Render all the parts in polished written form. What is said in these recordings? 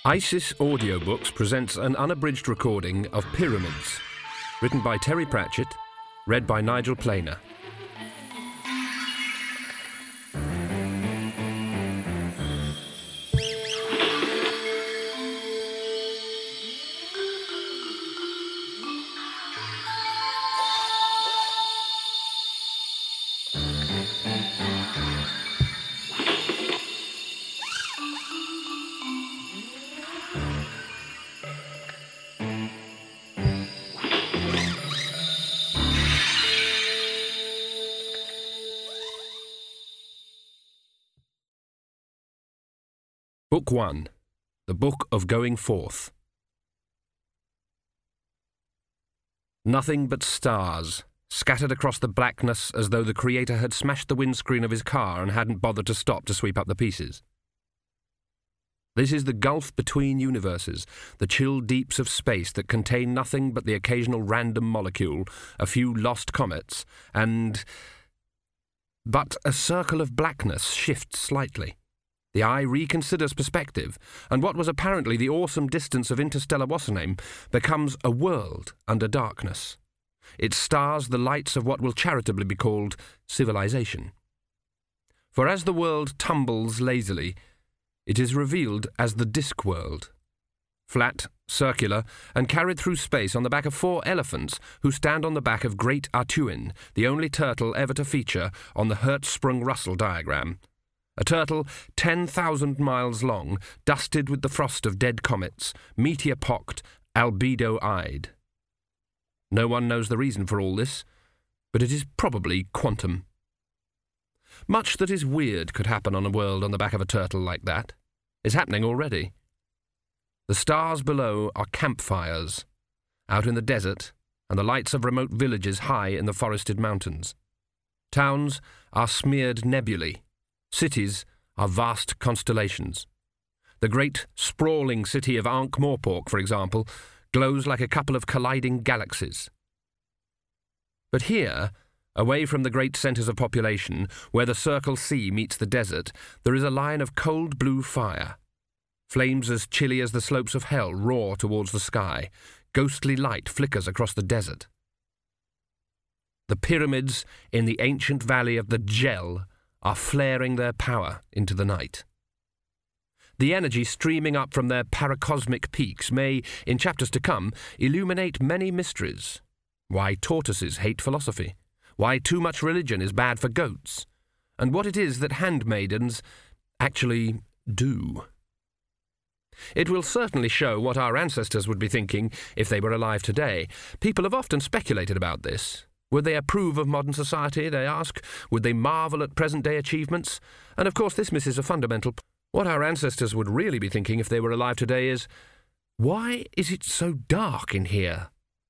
ISIS Audiobooks presents an unabridged recording of Pyramids, written by Terry Pratchett, read by Nigel Planer. Book 1. The Book of Going Forth. Nothing but stars, scattered across the blackness as though the Creator had smashed the windscreen of his car and hadn't bothered to stop to sweep up the pieces. This is the gulf between universes, the chill deeps of space that contain nothing but the occasional random molecule, a few lost comets, and... But a circle of blackness shifts slightly. The eye reconsiders perspective, and what was apparently the awesome distance of interstellar what's-her-name becomes a world under darkness. Its stars the lights of what will charitably be called civilization. For as the world tumbles lazily, it is revealed as the disk world. Flat, circular, and carried through space on the back of 4 elephants who stand on the back of Great Artuin, the only turtle ever to feature on the Hertzsprung-Russell diagram. A turtle 10,000 miles long, dusted with the frost of dead comets, meteor-pocked, albedo-eyed. No one knows the reason for all this, but it is probably quantum. Much that is weird could happen on a world on the back of a turtle like that. Is happening already. The stars below are campfires, out in the desert, and the lights of remote villages high in the forested mountains. Towns are smeared nebulae. Cities are vast constellations. The great, sprawling city of Ankh-Morpork, for example, glows like a couple of colliding galaxies. But here, away from the great centres of population, where the Circle Sea meets the desert, there is a line of cold blue fire. Flames as chilly as the slopes of hell roar towards the sky. Ghostly light flickers across the desert. The pyramids in the ancient valley of the Djel are flaring their power into the night. The energy streaming up from their paracosmic peaks may, in chapters to come, illuminate many mysteries. Why tortoises hate philosophy, why too much religion is bad for goats, and what it is that handmaidens actually do. It will certainly show what our ancestors would be thinking if they were alive today. People have often speculated about this. Would they approve of modern society, they ask? Would they marvel at present-day achievements? And of course this misses a fundamental point. What our ancestors would really be thinking if they were alive today is, why is it so dark in here?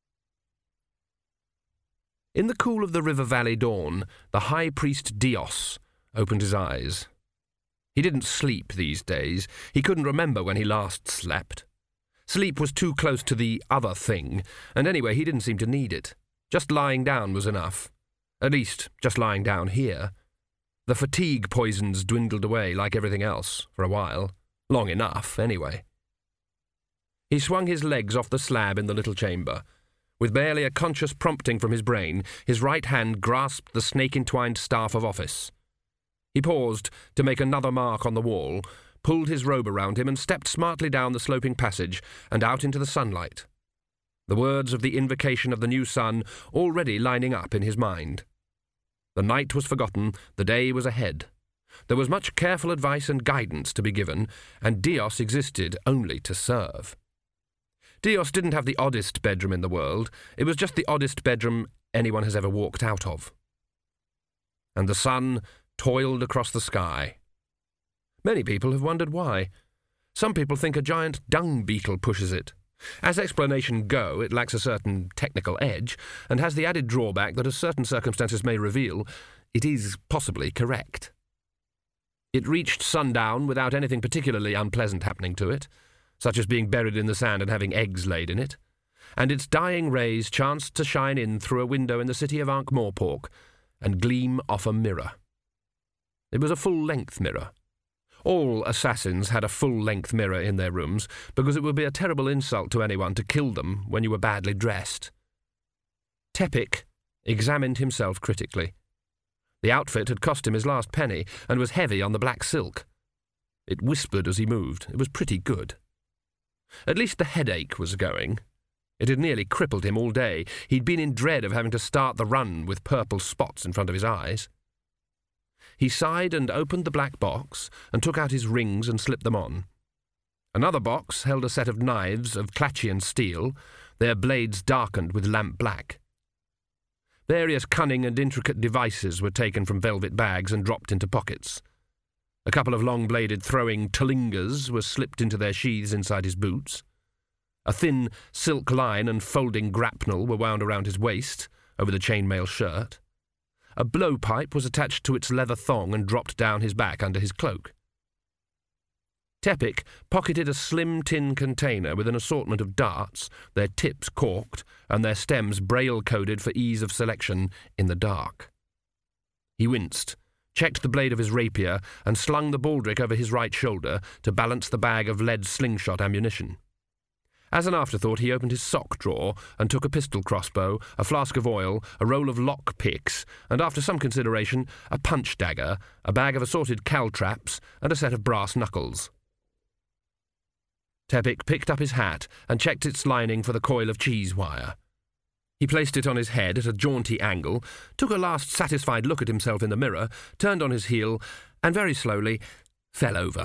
In the cool of the river valley dawn, the high priest Dios opened his eyes. He didn't sleep these days. He couldn't remember when he last slept. Sleep was too close to the other thing, and anyway he didn't seem to need it. Just lying down was enough. At least, just lying down here. The fatigue poisons dwindled away like everything else, for a while. Long enough, anyway. He swung his legs off the slab in the little chamber. With barely a conscious prompting from his brain, his right hand grasped the snake-entwined staff of office. He paused to make another mark on the wall, pulled his robe around him and stepped smartly down the sloping passage and out into the sunlight. The words of the invocation of the new sun already lining up in his mind. The night was forgotten, the day was ahead. There was much careful advice and guidance to be given, and Dios existed only to serve. Dios didn't have the oddest bedroom in the world. It was just the oddest bedroom anyone has ever walked out of. And the sun toiled across the sky. Many people have wondered why. Some people think a giant dung beetle pushes it. As explanations go, it lacks a certain technical edge, and has the added drawback that, as certain circumstances may reveal, it is possibly correct. It reached sundown without anything particularly unpleasant happening to it, such as being buried in the sand and having eggs laid in it, and its dying rays chanced to shine in through a window in the city of Ankh-Morpork and gleam off a mirror. It was a full-length mirror, All assassins had a full-length mirror in their rooms, because it would be a terrible insult to anyone to kill them when you were badly dressed. Tepic examined himself critically. The outfit had cost him his last penny, and was heavy on the black silk. It whispered as he moved. It was pretty good. At least the headache was going. It had nearly crippled him all day. He'd been in dread of having to start the run with purple spots in front of his eyes. He sighed and opened the black box and took out his rings and slipped them on. Another box held a set of knives of Clatchian steel, their blades darkened with lamp black. Various cunning and intricate devices were taken from velvet bags and dropped into pockets. A couple of long-bladed throwing talingas were slipped into their sheaths inside his boots. A thin silk line and folding grapnel were wound around his waist, over the chainmail shirt. A blowpipe was attached to its leather thong and dropped down his back under his cloak. Tepic pocketed a slim tin container with an assortment of darts, their tips corked and their stems braille-coded for ease of selection in the dark. He winced, checked the blade of his rapier, and slung the baldric over his right shoulder to balance the bag of lead slingshot ammunition. As an afterthought, he opened his sock drawer and took a pistol crossbow, a flask of oil, a roll of lock picks, and after some consideration, a punch dagger, a bag of assorted caltraps, and a set of brass knuckles. Tepic picked up his hat and checked its lining for the coil of cheese wire. He placed it on his head at a jaunty angle, took a last satisfied look at himself in the mirror, turned on his heel, and very slowly fell over.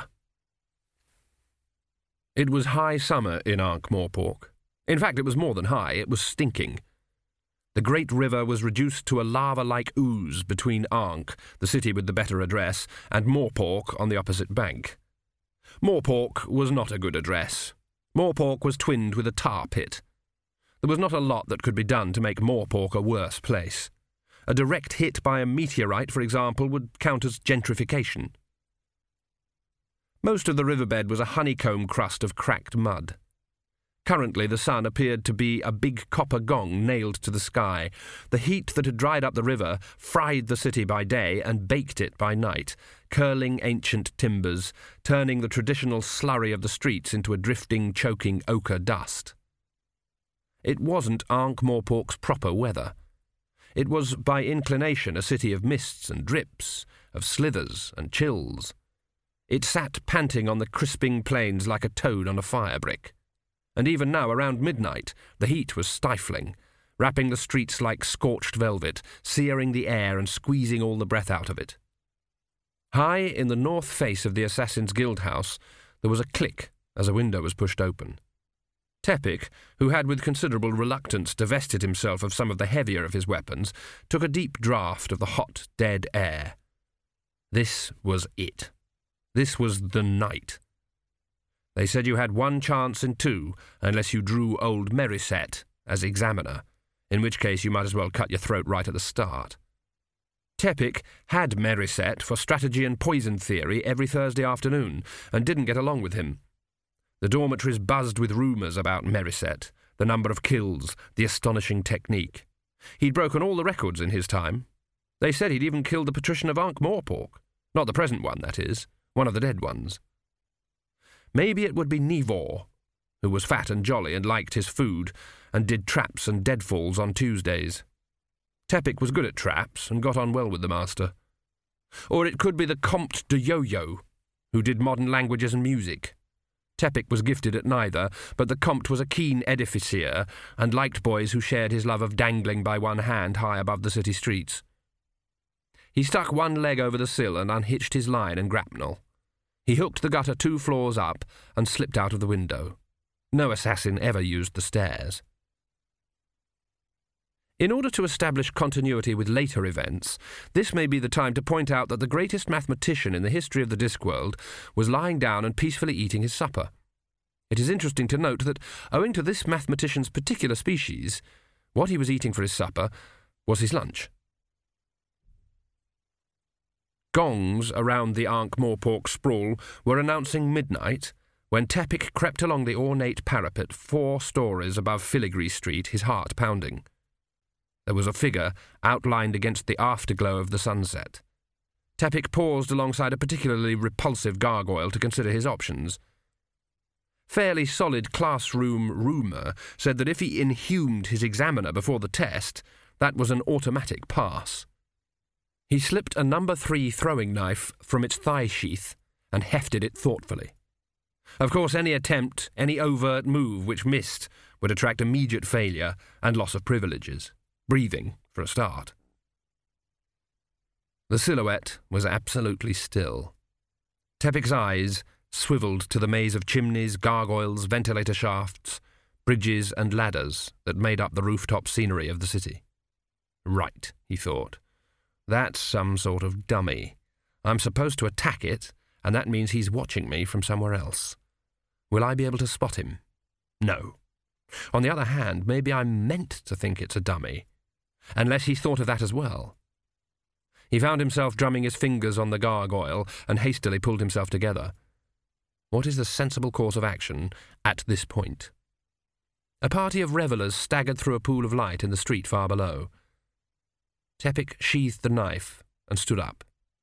It was high summer in Ankh-Morpork. In fact, it was more than high, it was stinking. The great river was reduced to a lava-like ooze between Ankh, the city with the better address, and Morpork on the opposite bank. Morpork was not a good address. Morpork was twinned with a tar pit. There was not a lot that could be done to make Morpork a worse place. A direct hit by a meteorite, for example, would count as gentrification. Most of the riverbed was a honeycomb crust of cracked mud. Currently the sun appeared to be a big copper gong nailed to the sky. The heat that had dried up the river fried the city by day and baked it by night, curling ancient timbers, turning the traditional slurry of the streets into a drifting, choking ochre dust. It wasn't Ankh-Morpork's proper weather. It was by inclination a city of mists and drips, of slithers and chills. It sat panting on the crisping plains like a toad on a fire brick. And even now, around midnight, the heat was stifling, wrapping the streets like scorched velvet, searing the air and squeezing all the breath out of it. High in the north face of the Assassin's Guild house, there was a click as a window was pushed open. Tepic, who had with considerable reluctance divested himself of some of the heavier of his weapons, took a deep draught of the hot, dead air. This was it. This was the night. They said you had 1 chance in 2, unless you drew old Meriset as examiner, in which case you might as well cut your throat right at the start. Tepic had Meriset for strategy and poison theory every Thursday afternoon, and didn't get along with him. The dormitories buzzed with rumours about Meriset, the number of kills, the astonishing technique. He'd broken all the records in his time. They said he'd even killed the patrician of Ankh-Morpork. Not the present one, that is, one of the dead ones. Maybe it would be Nivor, who was fat and jolly and liked his food, and did traps and deadfalls on Tuesdays. Tepic was good at traps and got on well with the master. Or it could be the Comte de Yo-Yo, who did modern languages and music. Tepic was gifted at neither, but the Comte was a keen edificier and liked boys who shared his love of dangling by one hand high above the city streets. He stuck one leg over the sill and unhitched his line and grapnel. He hooked the gutter 2 floors up and slipped out of the window. No assassin ever used the stairs. In order to establish continuity with later events, this may be the time to point out that the greatest mathematician in the history of the Discworld was lying down and peacefully eating his supper. It is interesting to note that, owing to this mathematician's particular species, what he was eating for his supper was his lunch. Gongs around the Ankh-Morpork sprawl were announcing midnight when Tepic crept along the ornate parapet 4 stories above Filigree Street, his heart pounding. There was a figure outlined against the afterglow of the sunset. Tepic paused alongside a particularly repulsive gargoyle to consider his options. Fairly solid classroom rumour said that if he inhumed his examiner before the test, that was an automatic pass. He slipped a No. 3 throwing knife from its thigh sheath and hefted it thoughtfully. Of course, any attempt, any overt move which missed would attract immediate failure and loss of privileges. Breathing, for a start. The silhouette was absolutely still. Tepic's eyes swivelled to the maze of chimneys, gargoyles, ventilator shafts, bridges and ladders that made up the rooftop scenery of the city. Right, he thought. That's some sort of dummy. I'm supposed to attack it, and that means he's watching me from somewhere else. Will I be able to spot him? No. On the other hand, maybe I'm meant to think it's a dummy, unless he thought of that as well. He found himself drumming his fingers on the gargoyle and hastily pulled himself together. What is the sensible course of action at this point? A party of revellers staggered through a pool of light in the street far below. Tepic sheathed the knife and stood up.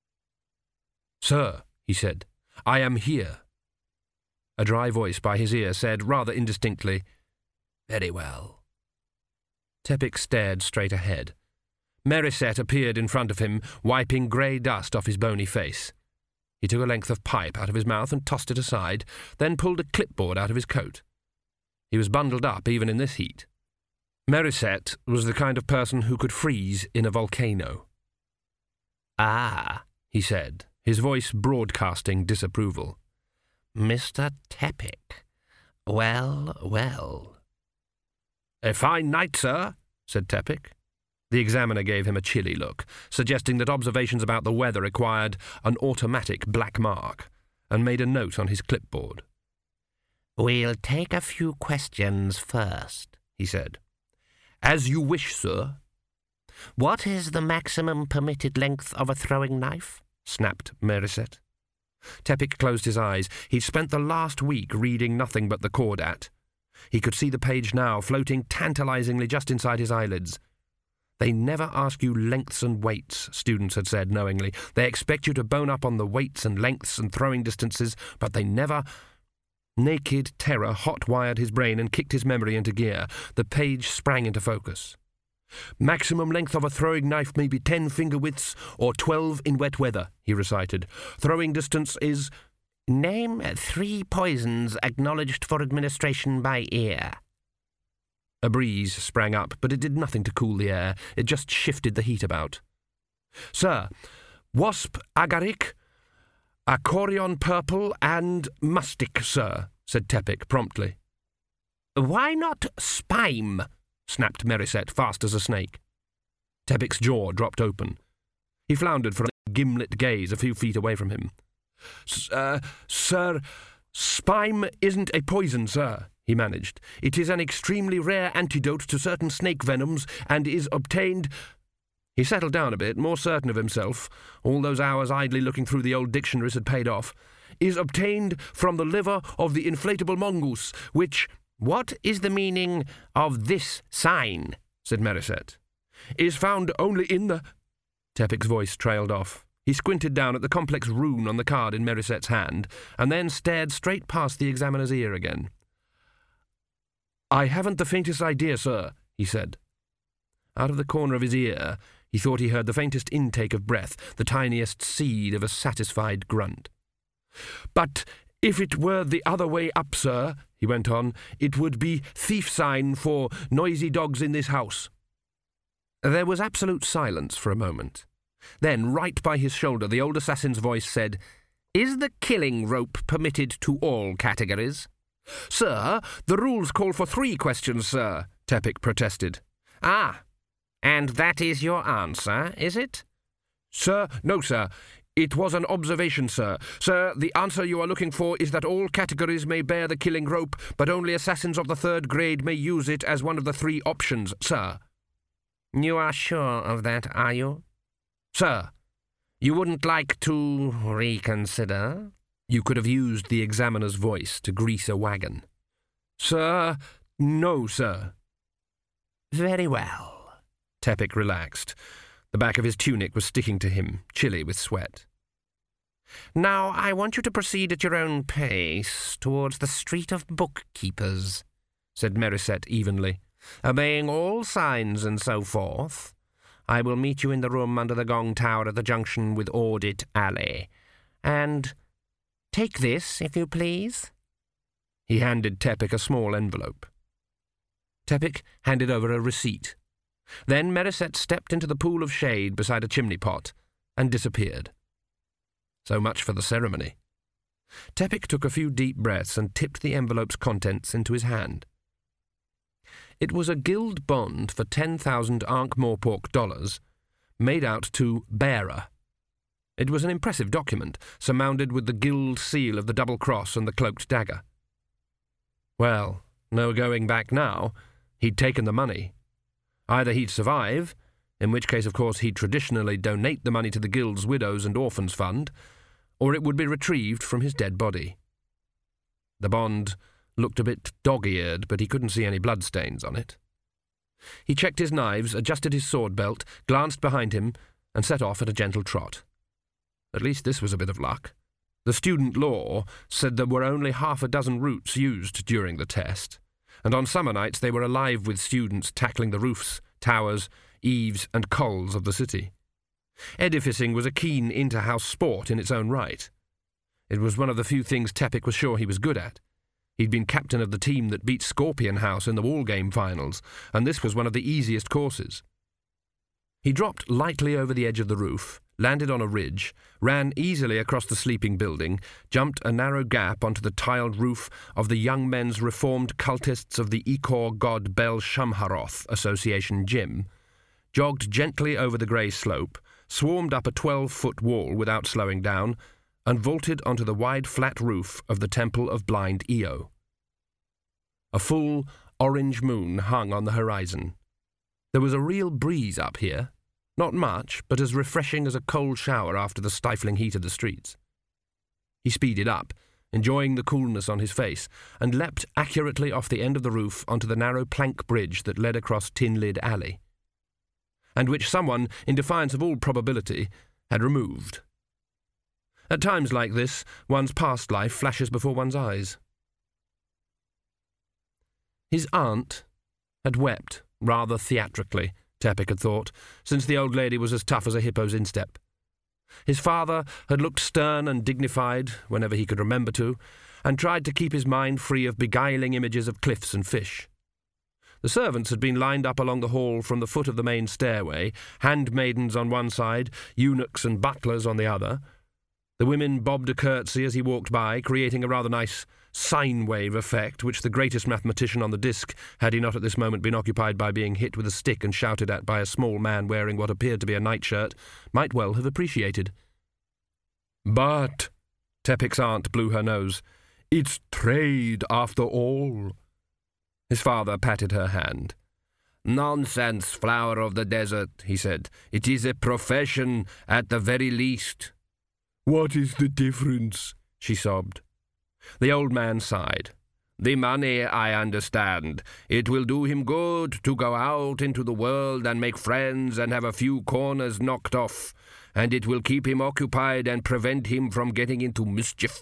"Sir," he said, "I am here." A dry voice by his ear said, rather indistinctly, "Very well." Tepic stared straight ahead. Merisette appeared in front of him, wiping grey dust off his bony face. He took a length of pipe out of his mouth and tossed it aside, then pulled a clipboard out of his coat. He was bundled up even in this heat. Merisette was the kind of person who could freeze in a volcano. "Ah," he said, his voice broadcasting disapproval. "Mr. Tepic. Well, well." "A fine night, sir," said Tepic. The examiner gave him a chilly look, suggesting that observations about the weather required an automatic black mark, and made a note on his clipboard. "We'll take a few questions first," he said. "As you wish, sir." "What is the maximum permitted length of a throwing knife?" snapped Merisette. Tepic closed his eyes. He'd spent the last week reading nothing but the Kordat. He could see the page now, floating tantalizingly just inside his eyelids. "They never ask you lengths and weights," students had said knowingly. "They expect you to bone up on the weights and lengths and throwing distances, but they never—" Naked terror hot-wired his brain and kicked his memory into gear. The page sprang into focus. "Maximum length of a throwing knife may be 10 finger widths or 12 in wet weather," he recited. "Throwing distance is—" "Name 3 poisons acknowledged for administration by ear." A breeze sprang up, but it did nothing to cool the air. It just shifted the heat about. "Sir, wasp agaric, acorion purple, and mustic, sir," said Tepic promptly. "Why not spime?" snapped Merisette, fast as a snake. Tepic's jaw dropped open. He floundered for a gimlet gaze a few feet away from him. Sir, spime isn't a poison, sir," he managed. "It is an extremely rare antidote to certain snake venoms and is obtained—" He settled down a bit, more certain of himself. All those hours idly looking through the old dictionaries had paid off. "Is obtained from the liver of the inflatable mongoose, which—" "What is the meaning of this sign?" said Merisette. "Is found only in the—" Tepic's voice trailed off. He squinted down at the complex rune on the card in Merisette's hand, and then stared straight past the examiner's ear again. "I haven't the faintest idea, sir," he said. Out of the corner of his ear, he thought he heard the faintest intake of breath, the tiniest seed of a satisfied grunt. "But if it were the other way up, sir," he went on, "it would be thief sign for noisy dogs in this house." There was absolute silence for a moment. Then, right by his shoulder, the old assassin's voice said, "Is the killing rope permitted to all categories?" "Sir, the rules call for 3 questions, sir," Tepic protested. "Ah, and that is your answer, is it?" "Sir, no, sir. It was an observation, sir. Sir, the answer you are looking for is that all categories may bear the killing rope, but only assassins of the 3rd grade may use it as one of the 3 options, sir." "You are sure of that, are you?" "Sir, you wouldn't like to reconsider?" You could have used the examiner's voice to grease a wagon. "Sir, no, sir." "Very well." Tepic relaxed. The back of his tunic was sticking to him, chilly with sweat. "Now I want you to proceed at your own pace towards the Street of Bookkeepers," said Merisette evenly, "obeying all signs and so forth. I will meet you in the room under the gong tower at the junction with Audit Alley. And take this, if you please." He handed Tepic a small envelope. Tepic handed over a receipt. Then Merisette stepped into the pool of shade beside a chimney pot and disappeared. So much for the ceremony. Tepic took a few deep breaths and tipped the envelope's contents into his hand. It was a guild bond for 10,000 Ankh-Morpork dollars, made out to bearer. It was an impressive document, surmounted with the guild seal of the double cross and the cloaked dagger. Well, no going back now. He'd taken the money. Either he'd survive, in which case, of course, he'd traditionally donate the money to the guild's Widows and Orphans Fund, or it would be retrieved from his dead body. The bond looked a bit dog-eared, but he couldn't see any bloodstains on it. He checked his knives, adjusted his sword belt, glanced behind him, and set off at a gentle trot. At least this was a bit of luck. The student law said there were only half a dozen routes used during the test, and on summer nights they were alive with students tackling the roofs, towers, eaves, and culls of the city. Edificing was a keen inter-house sport in its own right. It was one of the few things Tepic was sure he was good at. He'd been captain of the team that beat Scorpion House in the Wall Game finals, and this was one of the easiest courses. He dropped lightly over the edge of the roof, landed on a ridge, ran easily across the sleeping building, jumped a narrow gap onto the tiled roof of the Young Men's Reformed Cultists of the Ikor God Bel Shamharoth Association gym, jogged gently over the grey slope, swarmed up a 12-foot wall without slowing down, and vaulted onto the wide flat roof of the Temple of Blind Io. A full orange moon hung on the horizon. There was a real breeze up here. Not much, but as refreshing as a cold shower after the stifling heat of the streets. He speeded up, enjoying the coolness on his face, and leapt accurately off the end of the roof onto the narrow plank bridge that led across Tin Lid Alley, and which someone, in defiance of all probability, had removed. At times like this, one's past life flashes before one's eyes. His aunt had wept rather theatrically, Tepic had thought, since the old lady was as tough as a hippo's instep. His father had looked stern and dignified whenever he could remember to, and tried to keep his mind free of beguiling images of cliffs and fish. The servants had been lined up along the hall from the foot of the main stairway, handmaidens on one side, eunuchs and butlers on the other. The women bobbed a curtsy as he walked by, creating a rather nice sine wave effect, which the greatest mathematician on the disc, had he not at this moment been occupied by being hit with a stick and shouted at by a small man wearing what appeared to be a nightshirt, might well have appreciated. "But," Tepic's aunt blew her nose, "it's trade after all." His father patted her hand. "Nonsense, flower of the desert," he said. "It is a profession at the very least." "What is the difference?" she sobbed. The old man sighed. "The money, I understand. It will do him good to go out into the world and make friends and have a few corners knocked off, and it will keep him occupied and prevent him from getting into mischief."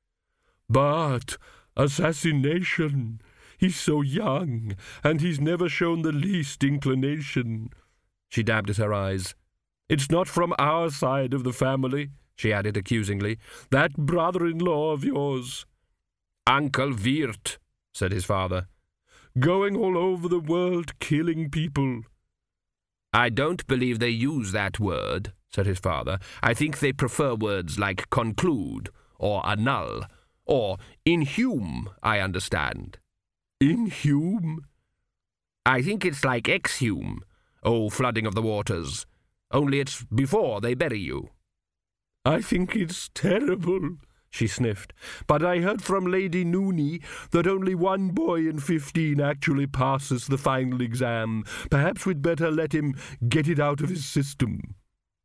"But assassination. He's so young, and he's never shown the least inclination." She dabbed at her eyes. "It's not from our side of the family," she added accusingly. "That brother-in-law of yours." "Uncle Wirt," said his father. "Going all over the world killing people." "I don't believe they use that word," said his father. "I think they prefer words like conclude, or annul, or inhume, I understand." "Inhume?" "I think it's like exhume, flooding of the waters, only it's before they bury you." "I think it's terrible," she sniffed. "But I heard from Lady Nooney that only one boy in 15 actually passes the final exam. Perhaps we'd better let him get it out of his system."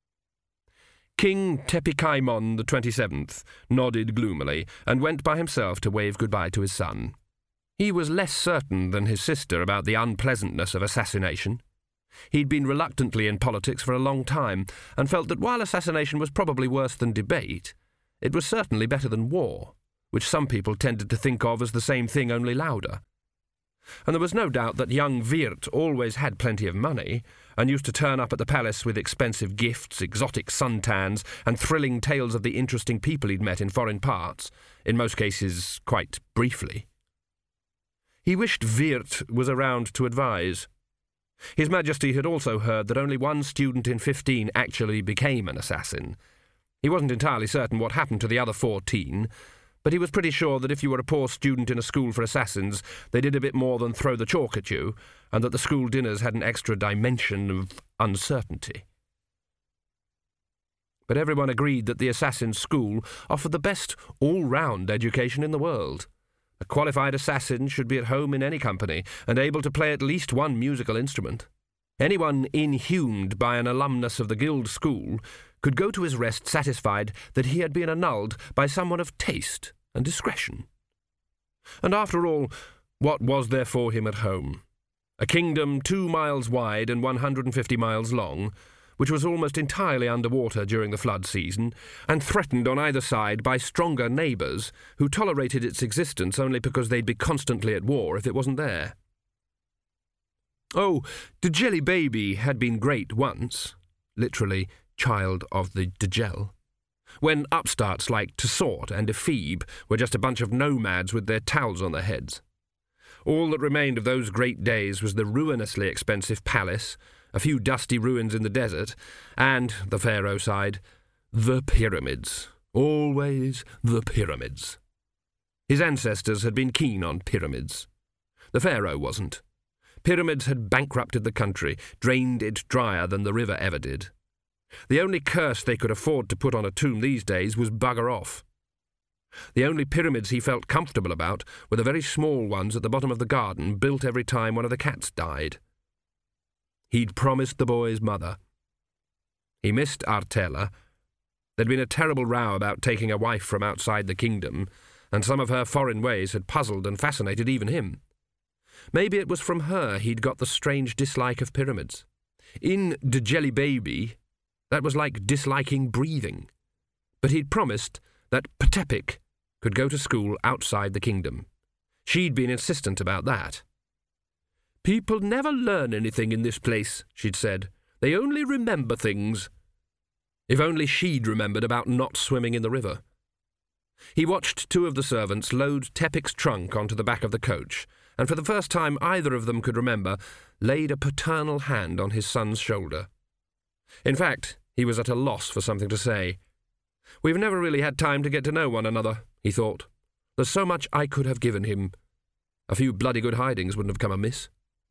King Tepikaimon the 27th nodded gloomily and went by himself to wave goodbye to his son. He was less certain than his sister about the unpleasantness of assassination. He'd been reluctantly in politics for a long time, and felt that while assassination was probably worse than debate, it was certainly better than war, which some people tended to think of as the same thing, only louder. And there was no doubt that young Wirt always had plenty of money, and used to turn up at the palace with expensive gifts, exotic suntans, and thrilling tales of the interesting people he'd met in foreign parts, in most cases quite briefly. He wished Wirt was around to advise. His Majesty had also heard that only one student in 15 actually became an assassin. He wasn't entirely certain what happened to the other 14, but he was pretty sure that if you were a poor student in a school for assassins, they did a bit more than throw the chalk at you, and that the school dinners had an extra dimension of uncertainty. But everyone agreed that the assassin's school offered the best all-round education in the world. A qualified assassin should be at home in any company, and able to play at least one musical instrument. Anyone inhumed by an alumnus of the guild school could go to his rest satisfied that he had been annulled by someone of taste and discretion. And after all, what was there for him at home? A kingdom 2 miles wide and 150 miles long, which was almost entirely underwater during the flood season, and threatened on either side by stronger neighbours who tolerated its existence only because they'd be constantly at war if it wasn't there. Oh, Djeli Baby had been great once, literally child of the Djel, when upstarts like Tessort and Ephebe were just a bunch of nomads with their towels on their heads. All that remained of those great days was the ruinously expensive palace, a few dusty ruins in the desert, and, the Pharaoh sighed, the pyramids. Always the pyramids. His ancestors had been keen on pyramids. The Pharaoh wasn't. Pyramids had bankrupted the country, drained it drier than the river ever did. The only curse they could afford to put on a tomb these days was bugger off. The only pyramids he felt comfortable about were the very small ones at the bottom of the garden, built every time one of the cats died. He'd promised the boy's mother. He missed Artella. There'd been a terrible row about taking a wife from outside the kingdom, and some of her foreign ways had puzzled and fascinated even him. Maybe it was from her he'd got the strange dislike of pyramids. In Djeli Baby, that was like disliking breathing. But he'd promised that Ptepik could go to school outside the kingdom. She'd been insistent about that. "People never learn anything in this place," she'd said. "They only remember things." If only she'd remembered about not swimming in the river. He watched 2 of the servants load Tepik's trunk onto the back of the coach, and for the first time either of them could remember, laid a paternal hand on his son's shoulder. In fact, he was at a loss for something to say. "We've never really had time to get to know one another," he thought. "There's so much I could have given him. A few bloody good hidings wouldn't have come amiss."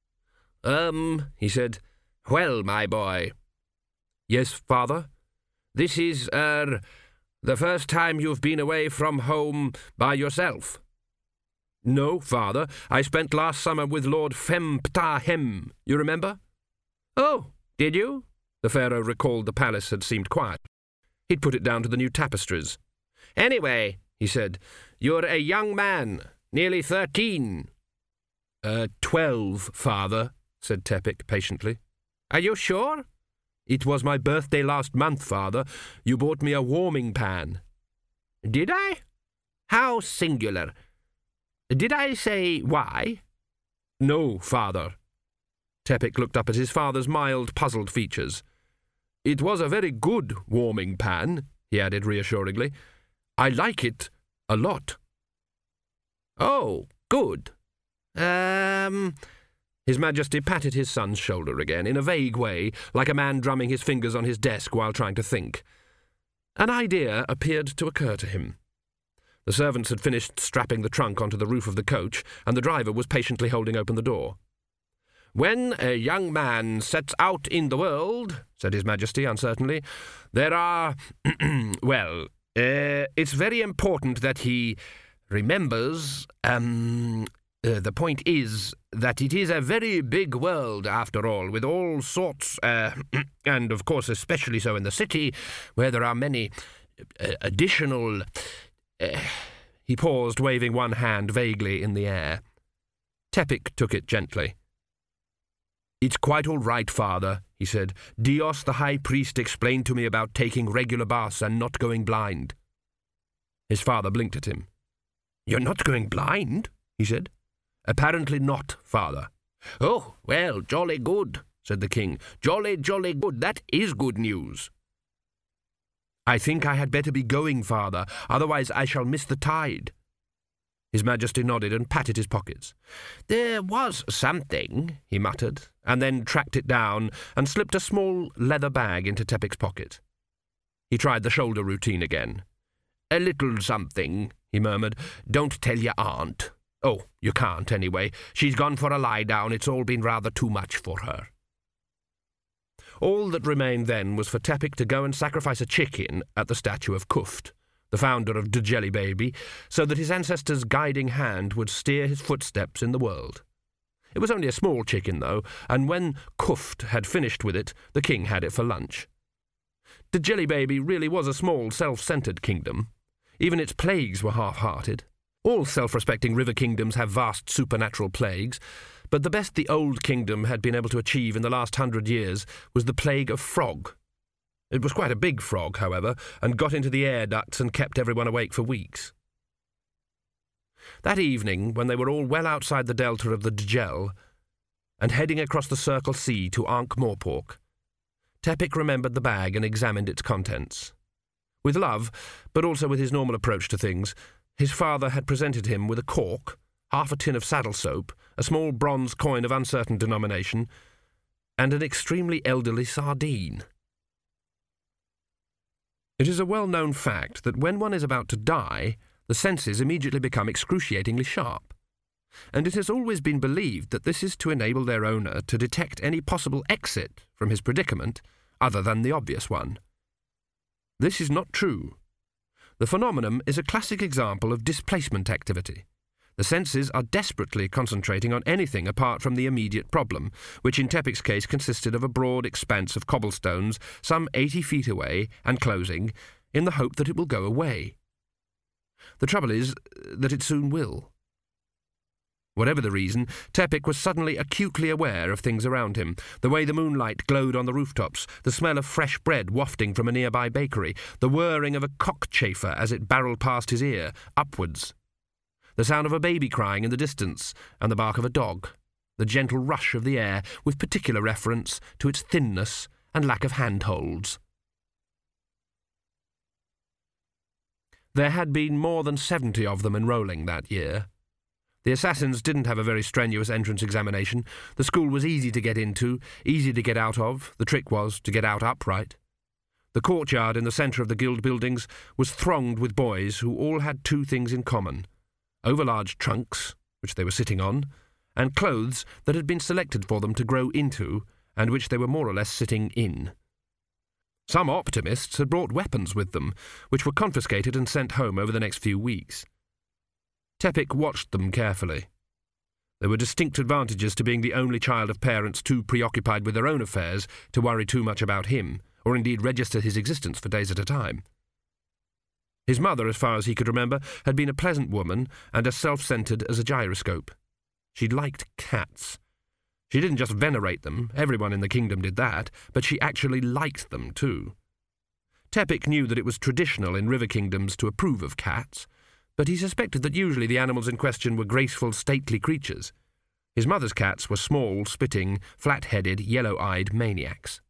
He said. "Well, my boy." "Yes, father?" "This is, the first time you've been away from home by yourself." "No, father. I spent last summer with Lord Femptahem, you remember?" "Oh, did you?" The Pharaoh recalled the palace had seemed quiet. He'd put it down to the new tapestries. "Anyway," he said, "you're a young man, nearly 13. 12, father," said Tepik patiently. "Are you sure?" "It was my birthday last month, father. You bought me a warming pan." "Did I? How singular. Did I say why?" "No, father." Tepik looked up at his father's mild, puzzled features. "It was a very good warming pan," he added reassuringly. "I like it a lot." "Oh, good. His Majesty patted his son's shoulder again, in a vague way, like a man drumming his fingers on his desk while trying to think. An idea appeared to occur to him. The servants had finished strapping the trunk onto the roof of the coach, and the driver was patiently holding open the door. "When a young man sets out in the world," said His Majesty uncertainly, "there are, it's very important that he remembers, the point is that it is a very big world after all, with all sorts, and of course especially so in the city, where there are many additional..." He paused, waving one hand vaguely in the air. Tepik took it gently. "It's quite all right, Father," he said. "Dios, the high priest, explained to me about taking regular baths and not going blind." His father blinked at him. "You're not going blind?" he said. "Apparently not, Father." "Oh, well, jolly good," said the king. "Jolly, jolly good. That is good news." "I think I had better be going, Father, otherwise I shall miss the tide." His Majesty nodded and patted his pockets. "There was something," he muttered, and then tracked it down and slipped a small leather bag into Tepic's pocket. He tried the shoulder routine again. "A little something," he murmured. "Don't tell your aunt. Oh, you can't, anyway. She's gone for a lie-down. It's all been rather too much for her." All that remained then was for Tepic to go and sacrifice a chicken at the statue of Kuft, the founder of Djeli Baby, so that his ancestor's guiding hand would steer his footsteps in the world. It was only a small chicken, though, and when Kuft had finished with it, the king had it for lunch. Djeli Baby really was a small, self-centred kingdom. Even its plagues were half-hearted. All self-respecting river kingdoms have vast supernatural plagues, but the best the old kingdom had been able to achieve in the last 100 years was the plague of frog. It was quite a big frog, however, and got into the air ducts and kept everyone awake for weeks. That evening, when they were all well outside the delta of the Djel, and heading across the Circle Sea to Ankh-Morpork, Tepic remembered the bag and examined its contents. With love, but also with his normal approach to things, his father had presented him with a cork, half a tin of saddle soap, a small bronze coin of uncertain denomination, and an extremely elderly sardine. It is a well-known fact that when one is about to die, the senses immediately become excruciatingly sharp, and it has always been believed that this is to enable their owner to detect any possible exit from his predicament other than the obvious one. This is not true. The phenomenon is a classic example of displacement activity. The senses are desperately concentrating on anything apart from the immediate problem, which in Tepic's case consisted of a broad expanse of cobblestones some 80 feet away and closing, in the hope that it will go away. The trouble is that it soon will. Whatever the reason, Tepic was suddenly acutely aware of things around him, the way the moonlight glowed on the rooftops, the smell of fresh bread wafting from a nearby bakery, the whirring of a cockchafer as it barreled past his ear, upwards, the sound of a baby crying in the distance, and the bark of a dog, the gentle rush of the air, with particular reference to its thinness and lack of handholds. There had been more than 70 of them enrolling that year. The assassins didn't have a very strenuous entrance examination. The school was easy to get into, easy to get out of. The trick was to get out upright. The courtyard in the centre of the guild buildings was thronged with boys who all had two things in common: overlarge trunks, which they were sitting on, and clothes that had been selected for them to grow into, and which they were more or less sitting in. Some optimists had brought weapons with them, which were confiscated and sent home over the next few weeks. Tepic watched them carefully. There were distinct advantages to being the only child of parents too preoccupied with their own affairs to worry too much about him, or indeed register his existence for days at a time. His mother, as far as he could remember, had been a pleasant woman and as self-centred as a gyroscope. She liked cats. She didn't just venerate them, everyone in the kingdom did that, but she actually liked them too. Tepic knew that it was traditional in river kingdoms to approve of cats, but he suspected that usually the animals in question were graceful, stately creatures. His mother's cats were small, spitting, flat-headed, yellow-eyed maniacs.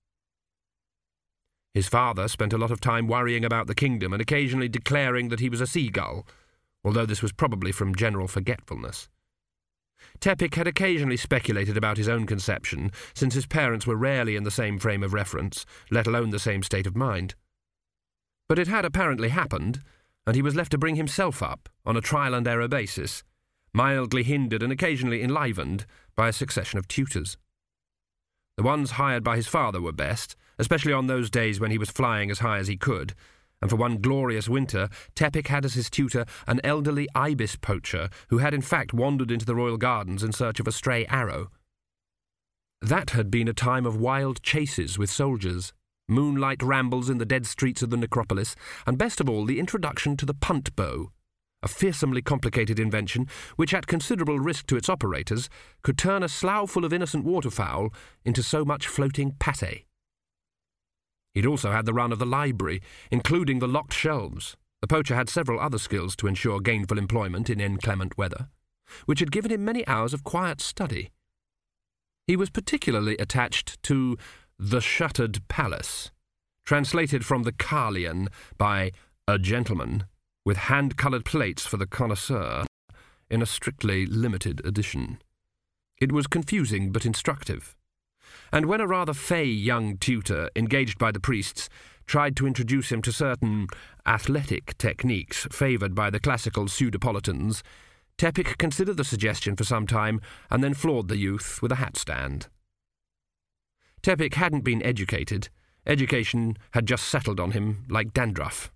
His father spent a lot of time worrying about the kingdom and occasionally declaring that he was a seagull, although this was probably from general forgetfulness. Tepic had occasionally speculated about his own conception, since his parents were rarely in the same frame of reference, let alone the same state of mind. But it had apparently happened, and he was left to bring himself up on a trial-and-error basis, mildly hindered and occasionally enlivened by a succession of tutors. The ones hired by his father were best, especially on those days when he was flying as high as he could, and for one glorious winter, Tepic had as his tutor an elderly ibis poacher who had in fact wandered into the royal gardens in search of a stray arrow. That had been a time of wild chases with soldiers, moonlight rambles in the dead streets of the necropolis, and best of all, the introduction to the punt bow, a fearsomely complicated invention which, at considerable risk to its operators, could turn a slough full of innocent waterfowl into so much floating pâté. He'd also had the run of the library, including the locked shelves. The poacher had several other skills to ensure gainful employment in inclement weather, which had given him many hours of quiet study. He was particularly attached to The Shuttered Palace, translated from the Carlian by A Gentleman, with hand-coloured plates for the connoisseur, in a strictly limited edition. It was confusing but instructive, and when a rather fey young tutor, engaged by the priests, tried to introduce him to certain athletic techniques favoured by the classical pseudopolitans, Tepic considered the suggestion for some time and then floored the youth with a hat stand. Tepic hadn't been educated. Education had just settled on him like dandruff.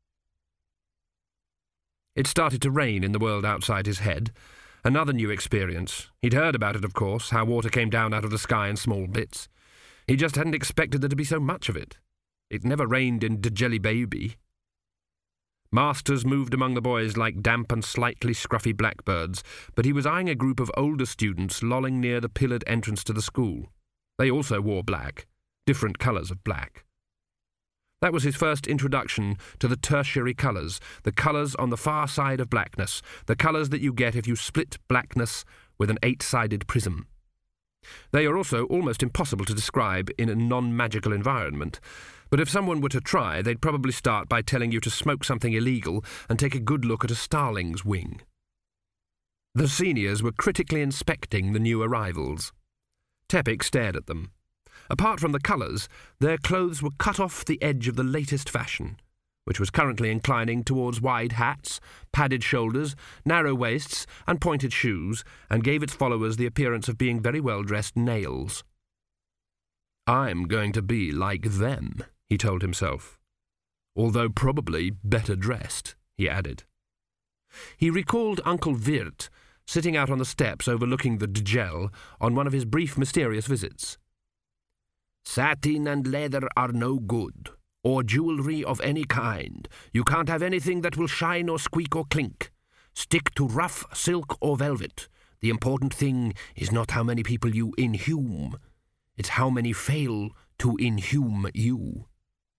It started to rain in the world outside his head. Another new experience. He'd heard about it, of course, how water came down out of the sky in small bits. He just hadn't expected there to be so much of it. It never rained in Djeli Baby. Masters moved among the boys like damp and slightly scruffy blackbirds, but he was eyeing a group of older students lolling near the pillared entrance to the school. They also wore black, different colours of black. That was his first introduction to the tertiary colours, the colours on the far side of blackness, the colours that you get if you split blackness with an 8-sided prism. They are also almost impossible to describe in a non-magical environment, but if someone were to try, they'd probably start by telling you to smoke something illegal and take a good look at a starling's wing. The seniors were critically inspecting the new arrivals. Tepic stared at them. Apart from the colours, their clothes were cut off the edge of the latest fashion, which was currently inclining towards wide hats, padded shoulders, narrow waists, and pointed shoes, and gave its followers the appearance of being very well-dressed nails. "I'm going to be like them," he told himself. "Although probably better dressed," he added. He recalled Uncle Wirt sitting out on the steps overlooking the Djel on one of his brief mysterious visits. "Satin and leather are no good, or jewellery of any kind. You can't have anything that will shine or squeak or clink. Stick to rough silk or velvet. The important thing is not how many people you inhume. It's how many fail to inhume you."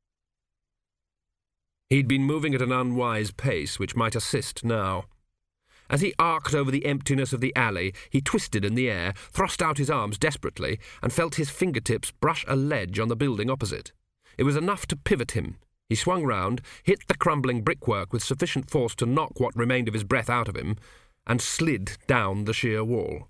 He'd been moving at an unwise pace which might assist now. As he arced over the emptiness of the alley, he twisted in the air, thrust out his arms desperately, and felt his fingertips brush a ledge on the building opposite. It was enough to pivot him. He swung round, hit the crumbling brickwork with sufficient force to knock what remained of his breath out of him, and slid down the sheer wall.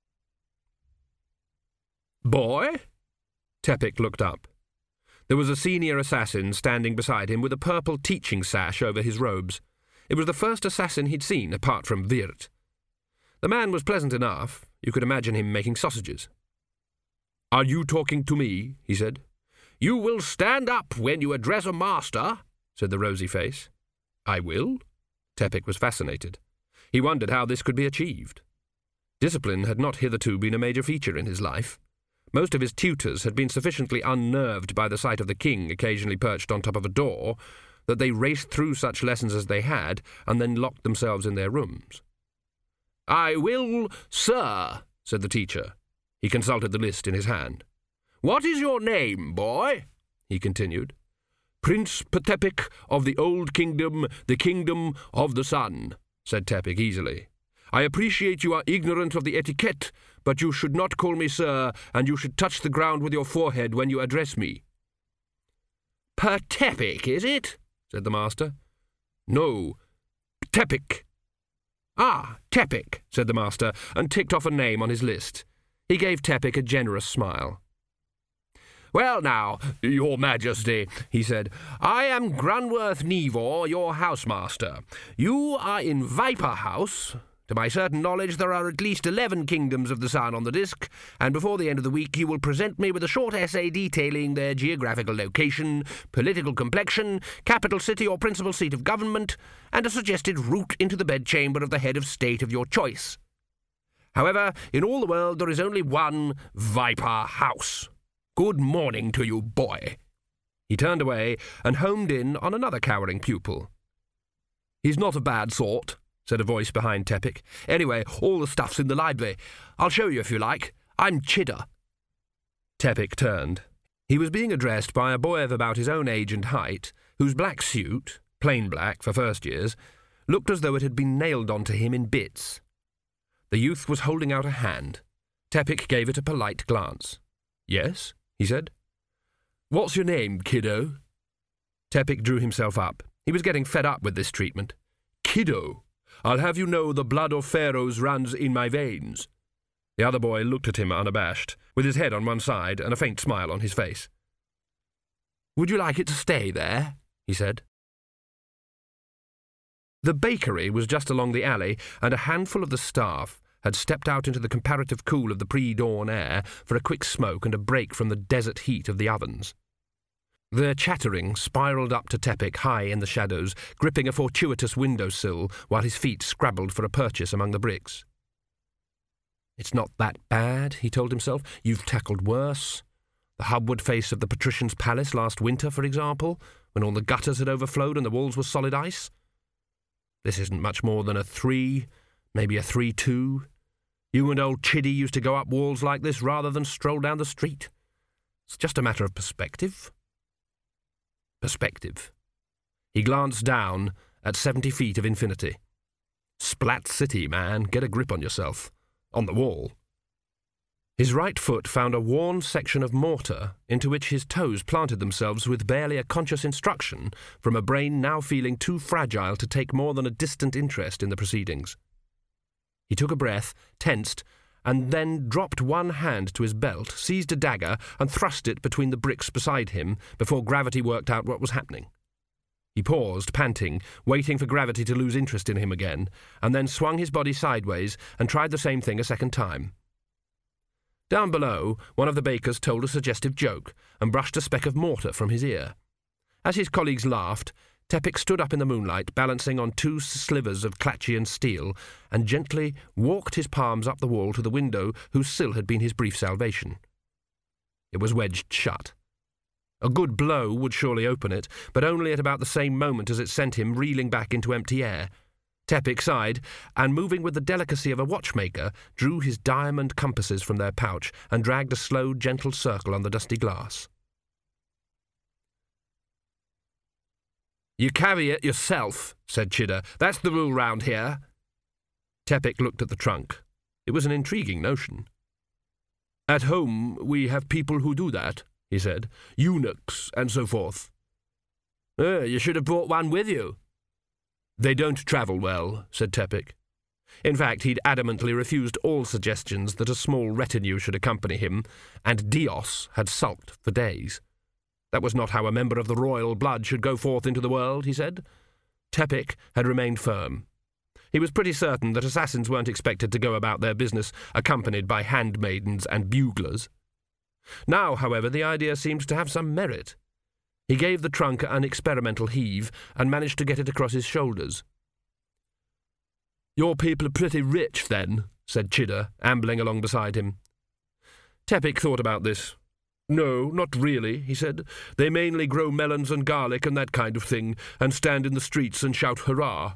"Boy?" Tepic looked up. There was a senior assassin standing beside him with a purple teaching sash over his robes. It was the first assassin he'd seen, apart from Wirt. The man was pleasant enough. You could imagine him making sausages. "Are you talking to me?" he said. "You will stand up when you address a master," said the rosy face. "I will?" Tepic was fascinated. He wondered how this could be achieved. Discipline had not hitherto been a major feature in his life. Most of his tutors had been sufficiently unnerved by the sight of the king occasionally perched on top of a door that they raced through such lessons as they had and then locked themselves in their rooms. "I will, sir," said the teacher. He consulted the list in his hand. "What is your name, boy?" he continued. "Prince Tepic of the Old Kingdom, the Kingdom of the Sun," said Tepic easily. "I appreciate you are ignorant of the etiquette, but you should not call me sir, and you should touch the ground with your forehead when you address me." "Tepic, is it?" said the master. "No, Tepic." "Ah, Tepic," said the master, and ticked off a name on his list. He gave Tepic a generous smile. "Well now, your majesty," he said, "I am Grunworth Nevor, your housemaster. You are in Viper House. To my certain knowledge, there are at least 11 kingdoms of the sun on the disk, and before the end of the week you will present me with a short essay detailing their geographical location, political complexion, capital city or principal seat of government, and a suggested route into the bedchamber of the head of state of your choice. However, in all the world there is only one Viper House. Good morning to you, boy." He turned away and homed in on another cowering pupil. "He's not a bad sort," said a voice behind Tepic. "Anyway, all the stuff's in the library. I'll show you if you like. I'm Chidder." Tepic turned. He was being addressed by a boy of about his own age and height, whose black suit, plain black for first years, looked as though it had been nailed onto him in bits. The youth was holding out a hand. Tepic gave it a polite glance. "Yes?" he said. "What's your name, kiddo?" Tepic drew himself up. He was getting fed up with this treatment. "Kiddo, I'll have you know the blood of pharaohs runs in my veins." The other boy looked at him unabashed, with his head on one side and a faint smile on his face. "Would you like it to stay there?" he said. The bakery was just along the alley, and a handful of the staff had stepped out into the comparative cool of the pre-dawn air for a quick smoke and a break from the desert heat of the ovens. Their chattering spiralled up to Tepic high in the shadows, gripping a fortuitous windowsill while his feet scrabbled for a purchase among the bricks. "It's not that bad," he told himself. "You've tackled worse. The hubward face of the patrician's palace last winter, for example, when all the gutters had overflowed and the walls were solid ice. This isn't much more than a 3, maybe a 3-2. You and old Chiddy used to go up walls like this rather than stroll down the street. It's just a matter of perspective." Perspective. He glanced down at 70 feet of infinity. Splat City, man, get a grip on yourself. On the wall. His right foot found a worn section of mortar into which his toes planted themselves with barely a conscious instruction from a brain now feeling too fragile to take more than a distant interest in the proceedings. He took a breath, tensed, and then dropped one hand to his belt, seized a dagger, and thrust it between the bricks beside him before gravity worked out what was happening. He paused, panting, waiting for gravity to lose interest in him again, and then swung his body sideways and tried the same thing a second time. Down below, one of the bakers told a suggestive joke and brushed a speck of mortar from his ear. As his colleagues laughed, Tepic stood up in the moonlight, balancing on 2 slivers of Clatchian steel, and gently walked his palms up the wall to the window whose sill had been his brief salvation. It was wedged shut. A good blow would surely open it, but only at about the same moment as it sent him reeling back into empty air. Tepic sighed, and moving with the delicacy of a watchmaker, drew his diamond compasses from their pouch and dragged a slow, gentle circle on the dusty glass. "You carry it yourself," said Chidder. "That's the rule round here." Tepic looked at the trunk. It was an intriguing notion. "At home we have people who do that," he said. "Eunuchs and so forth." "You should have brought one with you." "They don't travel well," said Tepic. In fact, he'd adamantly refused all suggestions that a small retinue should accompany him, and Dios had sulked for days. That was not how a member of the royal blood should go forth into the world, he said. Tepic had remained firm. He was pretty certain that assassins weren't expected to go about their business accompanied by handmaidens and buglers. Now, however, the idea seemed to have some merit. He gave the trunk an experimental heave and managed to get it across his shoulders. "Your people are pretty rich, then," said Chidder, ambling along beside him. Tepic thought about this. "No, not really," he said. "They mainly grow melons and garlic and that kind of thing, and stand in the streets and shout hurrah."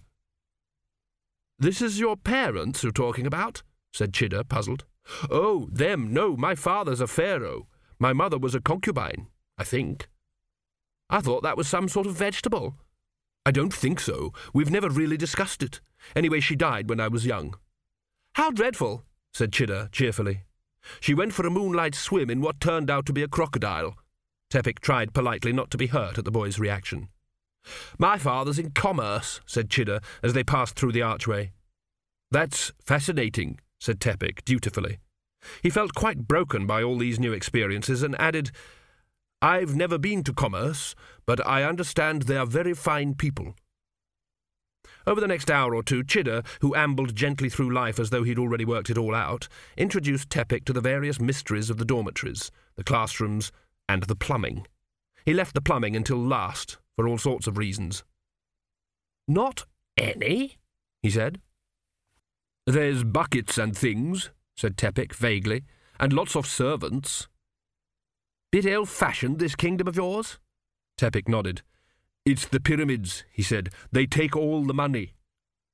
"This is your parents you're talking about?" said Chidder, puzzled. "Oh, them, no, my father's a pharaoh. My mother was a concubine, I think." "I thought that was some sort of vegetable." "I don't think so. We've never really discussed it. Anyway, she died when I was young." "How dreadful," said Chidder cheerfully. "She went for a moonlight swim in what turned out to be a crocodile." Tepic tried politely not to be hurt at the boy's reaction. "My father's in commerce," said Chidder as they passed through the archway. "That's fascinating," said Tepic dutifully. He felt quite broken by all these new experiences and added, "I've never been to commerce, but I understand they are very fine people." Over the next hour or two, Chidder, who ambled gently through life as though he'd already worked it all out, introduced Tepic to the various mysteries of the dormitories, the classrooms, and the plumbing. He left the plumbing until last, for all sorts of reasons. "Not any?" he said. "There's buckets and things," said Tepic vaguely, "and lots of servants." "Bit ill-fashioned, this kingdom of yours?" Tepic nodded. "It's the pyramids," he said. "They take all the money."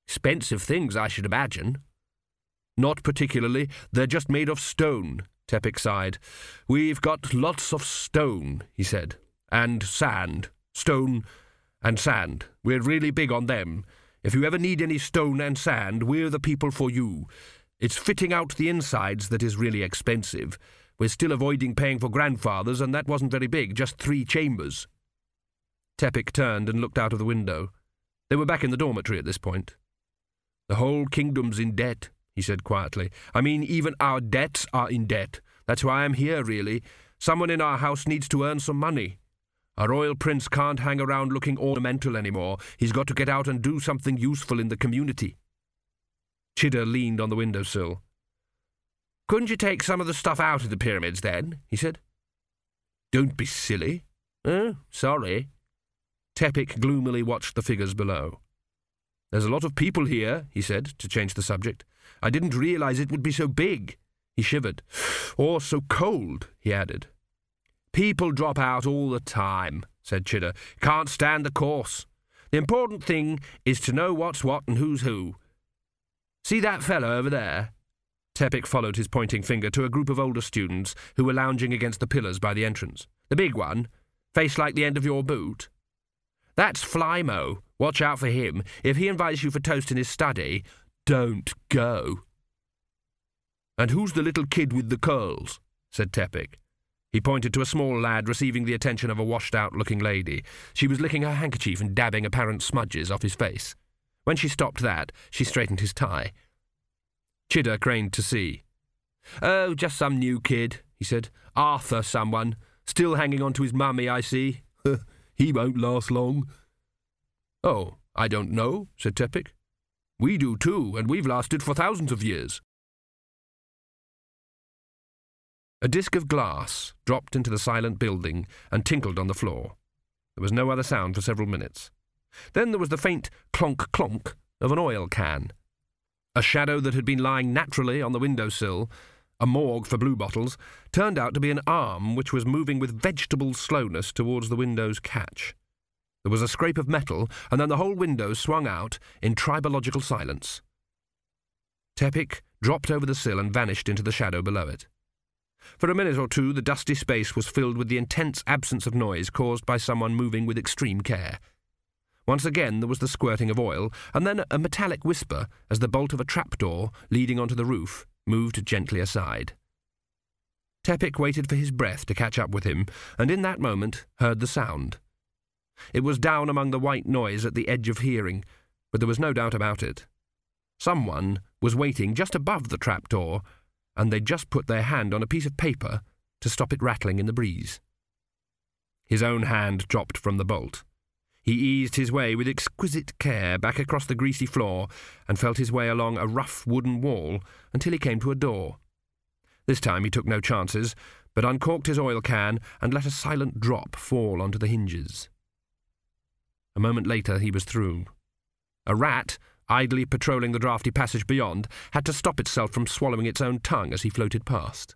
Expensive things, I should imagine." "Not particularly. They're just made of stone," Tepic sighed. "We've got lots of stone," he said. "And sand. Stone and sand. We're really big on them. If you ever need any stone and sand, we're the people for you. It's fitting out the insides that is really expensive. We're still avoiding paying for grandfathers, and that wasn't very big, just 3 chambers." Tepic turned and looked out of the window. They were back in the dormitory at this point. "The whole kingdom's in debt," he said quietly. "I mean, even our debts are in debt. That's why I'm here, really. Someone in our house needs to earn some money. Our royal prince can't hang around looking ornamental anymore. He's got to get out and do something useful in the community." Chidder leaned on the windowsill. "Couldn't you take some of the stuff out of the pyramids, then?" he said. "Don't be silly." Sorry." Tepic gloomily watched the figures below. "There's a lot of people here," he said, to change the subject. "I didn't realize it would be so big." He shivered. "Or so cold," he added. "People drop out all the time," said Chidder. "Can't stand the course. The important thing is to know what's what and who's who. See that fellow over there?" Tepic followed his pointing finger to a group of older students who were lounging against the pillars by the entrance. "The big one, face like the end of your boot? That's Flymo. Watch out for him. If he invites you for toast in his study, don't go." "And who's the little kid with the curls?" said Tepic. He pointed to a small lad receiving the attention of a washed-out-looking lady. She was licking her handkerchief and dabbing apparent smudges off his face. When she stopped that, she straightened his tie. Chidder craned to see. "Oh, just some new kid," he said. "Arthur someone. Still hanging on to his mummy, I see." "He won't last long." "Oh, I don't know," said Tepic. "We do too, and we've lasted for thousands of years." A disc of glass dropped into the silent building and tinkled on the floor. There was no other sound for several minutes. Then there was the faint clonk-clonk of an oil can. A shadow that had been lying naturally on the windowsill, a morgue for blue bottles, turned out to be an arm which was moving with vegetable slowness towards the window's catch. There was a scrape of metal, and then the whole window swung out in tribological silence. Tepic dropped over the sill and vanished into the shadow below it. For a minute or two, the dusty space was filled with the intense absence of noise caused by someone moving with extreme care. Once again there was the squirting of oil, and then a metallic whisper as the bolt of a trapdoor leading onto the roof moved gently aside. Tepic waited for his breath to catch up with him, and in that moment heard the sound. It was down among the white noise at the edge of hearing, but there was no doubt about it. Someone was waiting just above the trapdoor, and they'd just put their hand on a piece of paper to stop it rattling in the breeze. His own hand dropped from the bolt. He eased his way with exquisite care back across the greasy floor and felt his way along a rough wooden wall until he came to a door. This time he took no chances, but uncorked his oil can and let a silent drop fall onto the hinges. A moment later he was through. A rat, idly patrolling the draughty passage beyond, had to stop itself from swallowing its own tongue as he floated past.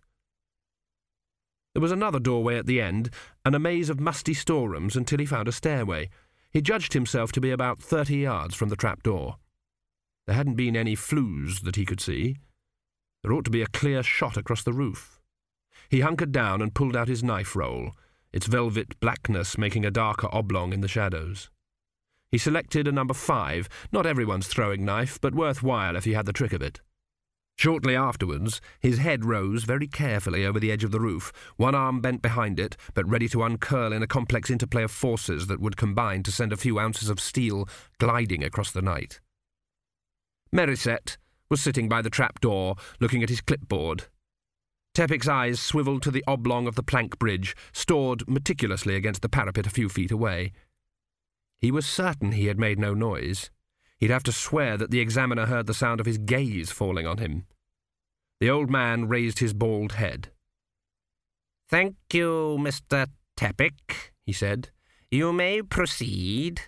There was another doorway at the end, and a maze of musty storerooms until he found a stairway. He judged himself to be about 30 yards from the trapdoor. There hadn't been any flues that he could see. There ought to be a clear shot across the roof. He hunkered down and pulled out his knife roll, its velvet blackness making a darker oblong in the shadows. He selected a number 5, not everyone's throwing knife, but worthwhile if he had the trick of it. Shortly afterwards, his head rose very carefully over the edge of the roof, one arm bent behind it, but ready to uncurl in a complex interplay of forces that would combine to send a few ounces of steel gliding across the night. Merisette was sitting by the trap-door, looking at his clipboard. Tepic's eyes swivelled to the oblong of the plank bridge, stored meticulously against the parapet a few feet away. He was certain he had made no noise. He'd have to swear that the examiner heard the sound of his gaze falling on him. The old man raised his bald head. "Thank you, Mr. Tepic," he said. "You may proceed."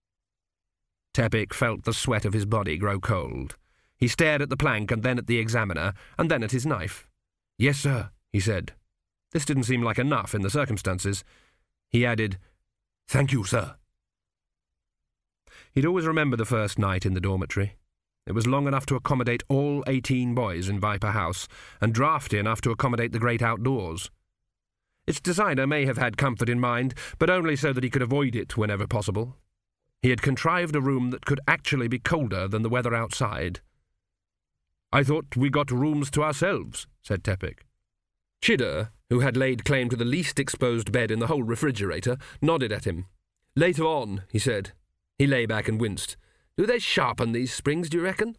Tepic felt the sweat of his body grow cold. He stared at the plank and then at the examiner, and then at his knife. "Yes, sir," he said. This didn't seem like enough in the circumstances. He added, "Thank you, sir." He'd always remember the first night in the dormitory. It was long enough to accommodate all 18 boys in Viper House, and draughty enough to accommodate the great outdoors. Its designer may have had comfort in mind, but only so that he could avoid it whenever possible. He had contrived a room that could actually be colder than the weather outside. "I thought we got rooms to ourselves," said Tepic. Chidder, who had laid claim to the least exposed bed in the whole refrigerator, nodded at him. "Later on," he said. He lay back and winced. "Do they sharpen these springs, do you reckon?"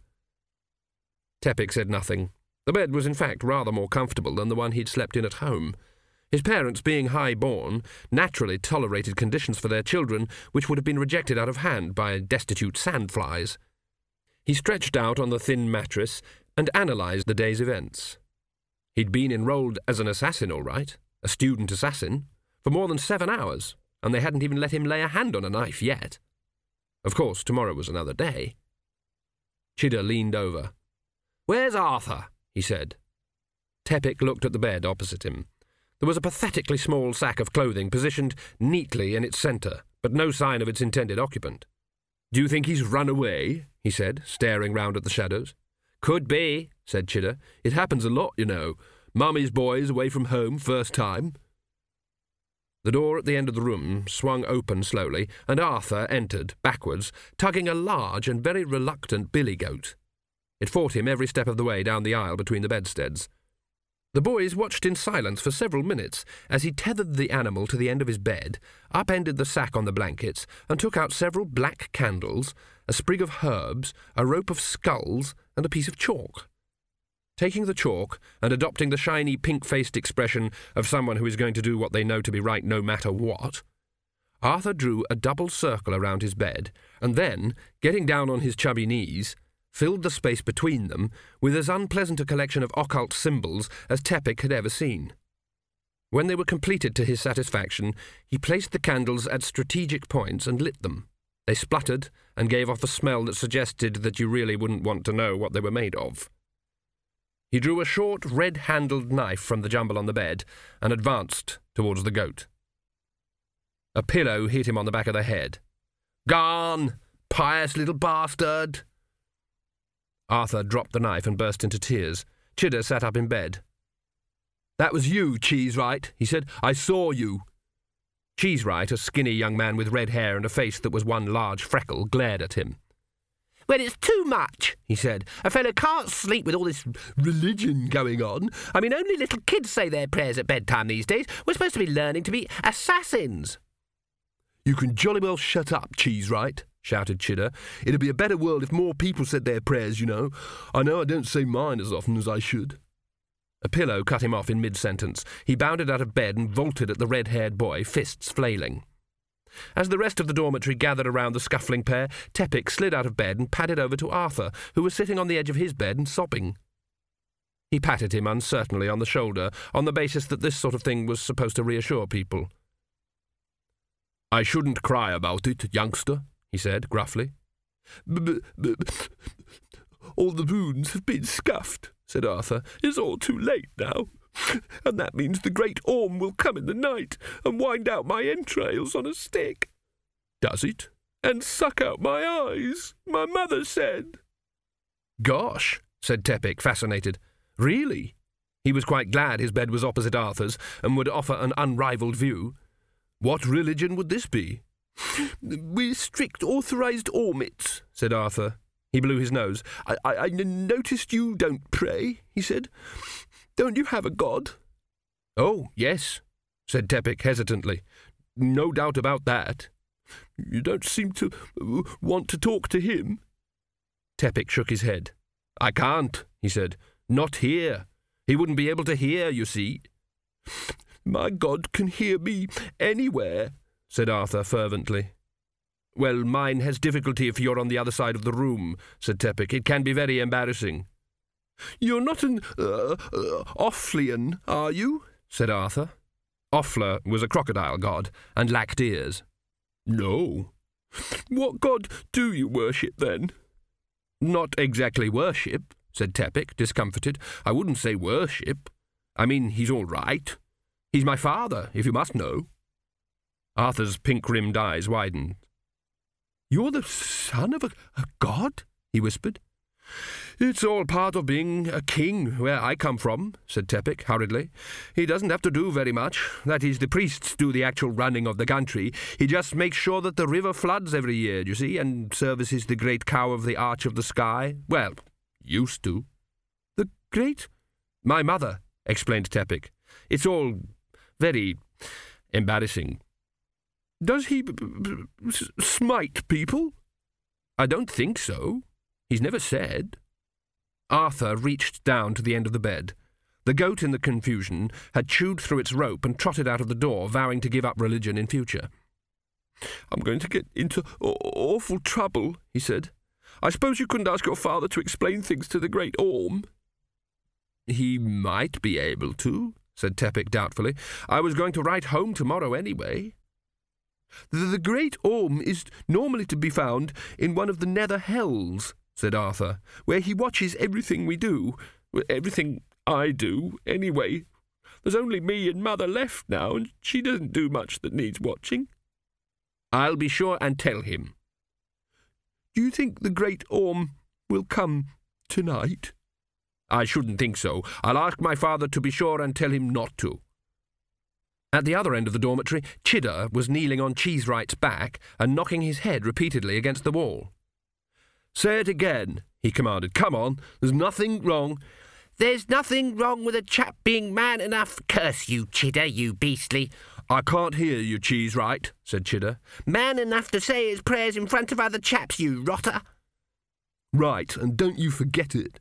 Tepic said nothing. The bed was in fact rather more comfortable than the one he'd slept in at home. His parents, being high-born, naturally tolerated conditions for their children which would have been rejected out of hand by destitute sandflies. He stretched out on the thin mattress and analysed the day's events. He'd been enrolled as an assassin, all right, a student assassin, for more than 7 hours, and they hadn't even let him lay a hand on a knife yet. Of course, tomorrow was another day. Chidder leaned over. "Where's Arthur?" he said. Tepic looked at the bed opposite him. There was a pathetically small sack of clothing positioned neatly in its centre, but no sign of its intended occupant. "Do you think he's run away?" he said, staring round at the shadows. "Could be," said Chidder. "It happens a lot, you know. Mummy's boys away from home first time." The door at the end of the room swung open slowly, and Arthur entered, backwards, tugging a large and very reluctant billy goat. It fought him every step of the way down the aisle between the bedsteads. The boys watched in silence for several minutes as he tethered the animal to the end of his bed, upended the sack on the blankets, and took out several black candles, a sprig of herbs, a rope of skulls, and a piece of chalk. Taking the chalk and adopting the shiny pink-faced expression of someone who is going to do what they know to be right no matter what, Arthur drew a double circle around his bed, and then, getting down on his chubby knees, filled the space between them with as unpleasant a collection of occult symbols as Tepic had ever seen. When they were completed to his satisfaction, he placed the candles at strategic points and lit them. They spluttered and gave off a smell that suggested that you really wouldn't want to know what they were made of. He drew a short, red-handled knife from the jumble on the bed and advanced towards the goat. A pillow hit him on the back of the head. "Gone! Pious little bastard!" Arthur dropped the knife and burst into tears. Chidder sat up in bed. "That was you, Cheesewright," he said. "I saw you." Cheesewright, a skinny young man with red hair and a face that was one large freckle, glared at him. "Well, it's too much," he said. "A fellow can't sleep with all this religion going on. I mean, only little kids say their prayers at bedtime these days. We're supposed to be learning to be assassins." "You can jolly well shut up, Cheesewright," shouted Chidder. "It'd be a better world if more people said their prayers, you know. I know I don't say mine as often as I should." A pillow cut him off in mid-sentence. He bounded out of bed and vaulted at the red-haired boy, fists flailing. As the rest of the dormitory gathered around the scuffling pair, Tepic slid out of bed and padded over to Arthur, who was sitting on the edge of his bed and sobbing. He patted him uncertainly on the shoulder, on the basis that this sort of thing was supposed to reassure people. "I shouldn't cry about it, youngster," he said gruffly. "All the wounds have been scuffed," said Arthur. "It's all too late now. And that means the great Orm will come in the night and wind out my entrails on a stick." "Does it?" "And suck out my eyes, my mother said." "Gosh," said Tepic, fascinated. "Really?" He was quite glad his bed was opposite Arthur's and would offer an unrivalled view. "What religion would this be?" "We're strict authorised Ormits," said Arthur. He blew his nose. I noticed you don't pray," he said. "Don't you have a god?" "Oh, yes," said Tepic hesitantly. "No doubt about that." "You don't seem to want to talk to him." Tepic shook his head. "I can't," he said. "Not here. He wouldn't be able to hear, you see." "My God can hear me anywhere," said Arthur fervently. "Well, mine has difficulty if you're on the other side of the room," said Tepic. "It can be very embarrassing." "You're not an Offlian, are you?" said Arthur. Offler was a crocodile god, and lacked ears. "No." "What god do you worship, then?" "Not exactly worship," said Tepic, discomfited. "I wouldn't say worship. I mean, he's all right. He's my father, if you must know." Arthur's pink-rimmed eyes widened. "You're the son of a god?" he whispered. "It's all part of being a king where I come from," said Tepic hurriedly. "He doesn't have to do very much. That is, the priests do the actual running of the country. He just makes sure that the river floods every year, you see, and services the great cow of the Arch of the Sky. Well, used to." "The great—" "My mother," explained Tepic. "It's all very embarrassing." "Does he smite people?" "I don't think so. He's never said." Arthur reached down to the end of the bed. The goat in the confusion had chewed through its rope and trotted out of the door, vowing to give up religion in future. "I'm going to get into awful trouble," he said. "I suppose you couldn't ask your father to explain things to the Great Orm?" "He might be able to," said Tepic doubtfully. "I was going to write home tomorrow anyway." "The Great Orm is normally to be found in one of the nether hells," said Arthur, "where he watches everything we do. Everything I do, anyway. There's only me and Mother left now, and she doesn't do much that needs watching." "I'll be sure and tell him." "Do you think the Great Orm will come tonight?" "I shouldn't think so. I'll ask my father to be sure and tell him not to." At the other end of the dormitory, Chidder was kneeling on Cheesewright's back and knocking his head repeatedly against the wall. "Say it again," he commanded. "Come on, there's nothing wrong." "There's nothing wrong with a chap being man enough—" "Curse you, Chidder, you beastly—" "I can't hear you, Cheesewright," said Chidder. "Man enough to say his prayers in front of other chaps, you rotter." "Right, and don't you forget it."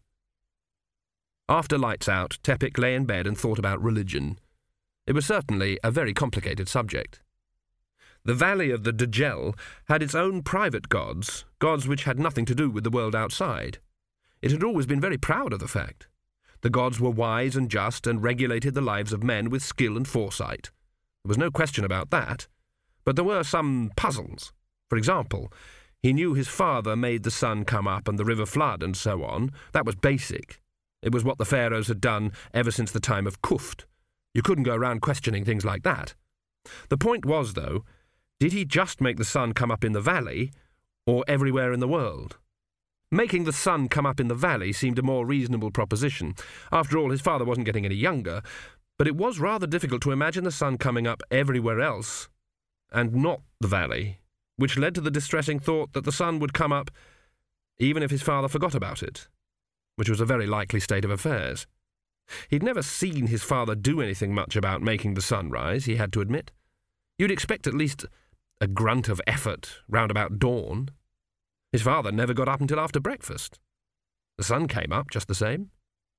After lights out, Tepic lay in bed and thought about religion. It was certainly a very complicated subject. The Valley of the Djel had its own private gods which had nothing to do with the world outside. It had always been very proud of the fact. The gods were wise and just and regulated the lives of men with skill and foresight. There was no question about that. But there were some puzzles. For example, he knew his father made the sun come up and the river flood and so on. That was basic. It was what the pharaohs had done ever since the time of Khuft. You couldn't go around questioning things like that. The point was, though, did he just make the sun come up in the valley, or everywhere in the world? Making the sun come up in the valley seemed a more reasonable proposition. After all, his father wasn't getting any younger, but it was rather difficult to imagine the sun coming up everywhere else, and not the valley, which led to the distressing thought that the sun would come up even if his father forgot about it, which was a very likely state of affairs. He'd never seen his father do anything much about making the sun rise, he had to admit. You'd expect at least a grunt of effort round about dawn. His father never got up until after breakfast. The sun came up just the same.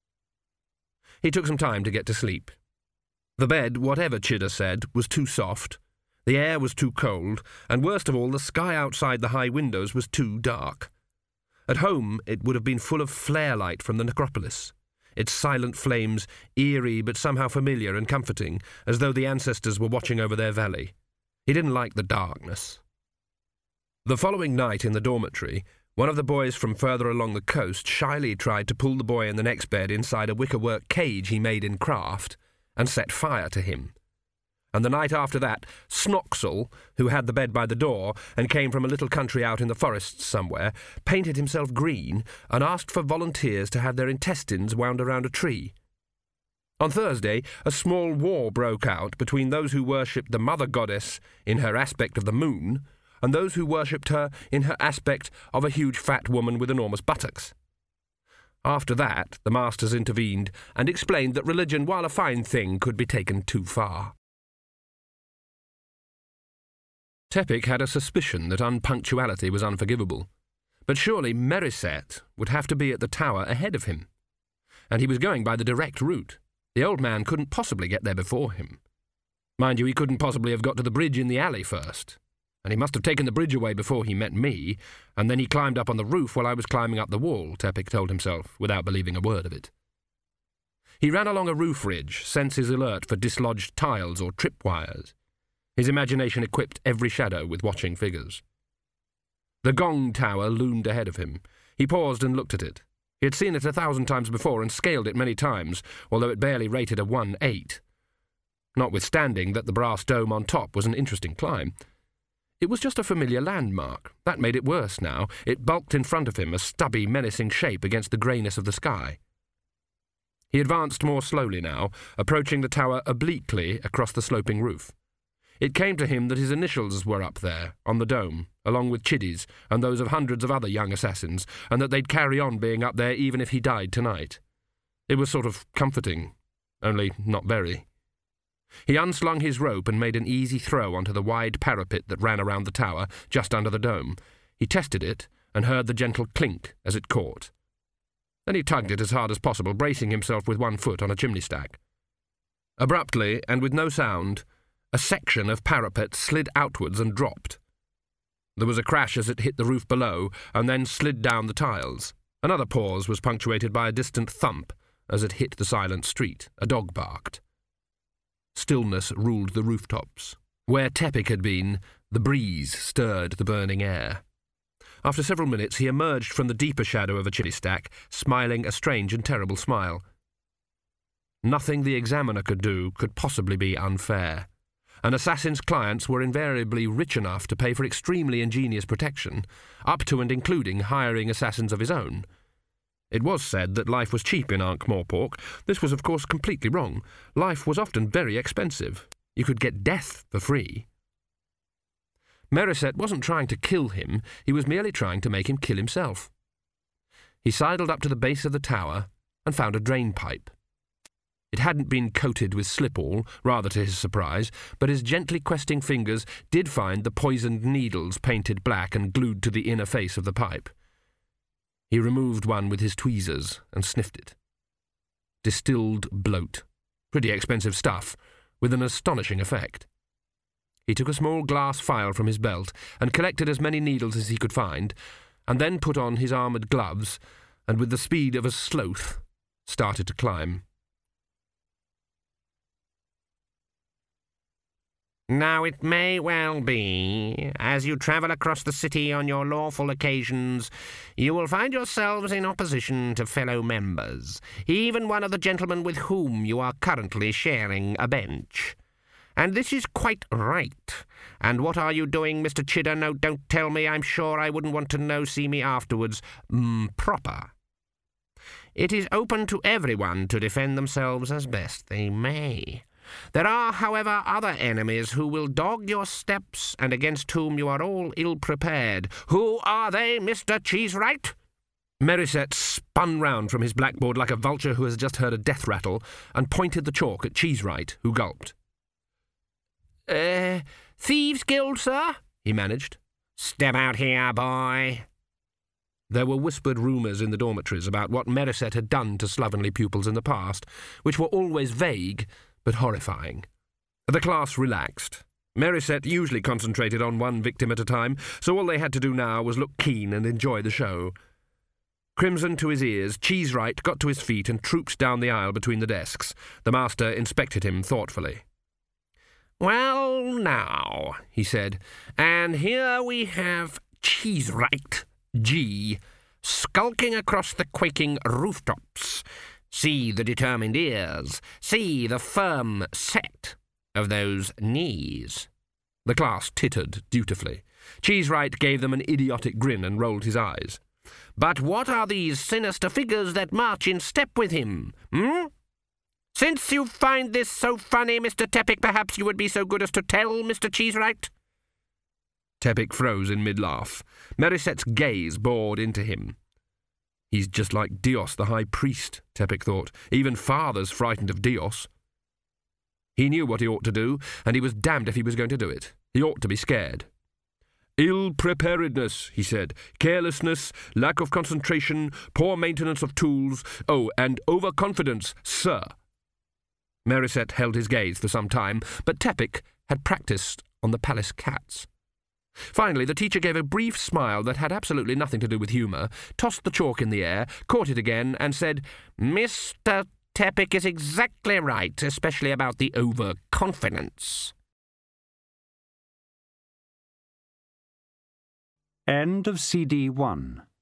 He took some time to get to sleep. The bed, whatever Chidder said, was too soft, the air was too cold, and worst of all, the sky outside the high windows was too dark. At home, it would have been full of flare light from the necropolis, its silent flames eerie but somehow familiar and comforting, as though the ancestors were watching over their valley. He didn't like the darkness. The following night in the dormitory, one of the boys from further along the coast shyly tried to pull the boy in the next bed inside a wickerwork cage he made in craft and set fire to him. And the night after that, Snoxel, who had the bed by the door and came from a little country out in the forests somewhere, painted himself green and asked for volunteers to have their intestines wound around a tree. On Thursday, a small war broke out between those who worshipped the mother goddess in her aspect of the moon and those who worshipped her in her aspect of a huge fat woman with enormous buttocks. After that, the masters intervened and explained that religion, while a fine thing, could be taken too far. Tepic had a suspicion that unpunctuality was unforgivable, but surely Merisette would have to be at the tower ahead of him, and he was going by the direct route. The old man couldn't possibly get there before him. Mind you, he couldn't possibly have got to the bridge in the alley first, and he must have taken the bridge away before he met me, and then he climbed up on the roof while I was climbing up the wall, Tepic told himself, without believing a word of it. He ran along a roof ridge, senses alert for dislodged tiles or tripwires. His imagination equipped every shadow with watching figures. The gong tower loomed ahead of him. He paused and looked at it. He had seen it 1,000 times before and scaled it many times, although it barely rated a 1-8. Notwithstanding that the brass dome on top was an interesting climb. It was just a familiar landmark. That made it worse now. It bulked in front of him, a stubby, menacing shape against the greyness of the sky. He advanced more slowly now, approaching the tower obliquely across the sloping roof. It came to him that his initials were up there, on the dome, along with Chiddy's and those of hundreds of other young assassins, and that they'd carry on being up there even if he died tonight. It was sort of comforting, only not very. He unslung his rope and made an easy throw onto the wide parapet that ran around the tower, just under the dome. He tested it and heard the gentle clink as it caught. Then he tugged it as hard as possible, bracing himself with one foot on a chimney stack. Abruptly, and with no sound, a section of parapet slid outwards and dropped. There was a crash as it hit the roof below, and then slid down the tiles. Another pause was punctuated by a distant thump as it hit the silent street. A dog barked. Stillness ruled the rooftops. Where Tepic had been, the breeze stirred the burning air. After several minutes, he emerged from the deeper shadow of a chimney stack, smiling a strange and terrible smile. Nothing the examiner could do could possibly be unfair. An assassin's clients were invariably rich enough to pay for extremely ingenious protection, up to and including hiring assassins of his own. It was said that life was cheap in Ankh-Morpork. This was, of course, completely wrong. Life was often very expensive. You could get death for free. Merisette wasn't trying to kill him, he was merely trying to make him kill himself. He sidled up to the base of the tower and found a drain pipe. It hadn't been coated with slip-all, rather to his surprise, but his gently questing fingers did find the poisoned needles painted black and glued to the inner face of the pipe. He removed one with his tweezers and sniffed it. Distilled bloat. Pretty expensive stuff, with an astonishing effect. He took a small glass phial from his belt and collected as many needles as he could find, and then put on his armoured gloves, and with the speed of a sloth, started to climb. Now it may well be, as you travel across the city on your lawful occasions, you will find yourselves in opposition to fellow members, even one of the gentlemen with whom you are currently sharing a bench. And this is quite right. And what are you doing, Mr. Chidder? No, don't tell me. I'm sure I wouldn't want to know. See me afterwards. Proper. It is open to everyone to defend themselves as best they may. There are, however, other enemies who will dog your steps and against whom you are all ill-prepared. Who are they, Mr. Cheesewright? Merisette spun round from his blackboard like a vulture who has just heard a death rattle and pointed the chalk at Cheesewright, who gulped. Thieves' Guild, sir? He managed. Step out here, boy. There were whispered rumours in the dormitories about what Merisette had done to slovenly pupils in the past, which were always vague but horrifying. The class relaxed. Merisette usually concentrated on one victim at a time, so all they had to do now was look keen and enjoy the show. Crimson to his ears, Cheesewright got to his feet and trooped down the aisle between the desks. The master inspected him thoughtfully. Well, now, he said, and here we have Cheesewright, G, skulking across the quaking rooftops. See the determined ears. See the firm set of those knees. The class tittered dutifully. Cheesewright gave them an idiotic grin and rolled his eyes. But what are these sinister figures that march in step with him, Since you find this so funny, Mr. Tepic, perhaps you would be so good as to tell Mr. Cheesewright? Tepic froze in mid-laugh. Merisette's gaze bored into him. He's just like Dios, the high priest, Tepic thought. Even father's frightened of Dios. He knew what he ought to do, and he was damned if he was going to do it. He ought to be scared. Ill-preparedness, he said. Carelessness, lack of concentration, poor maintenance of tools. Oh, and overconfidence, sir. Merisette held his gaze for some time, but Tepic had practised on the palace cats. Finally, the teacher gave a brief smile that had absolutely nothing to do with humour, tossed the chalk in the air, caught it again, and said, Mr. Tepic is exactly right, especially about the overconfidence. End of CD 1.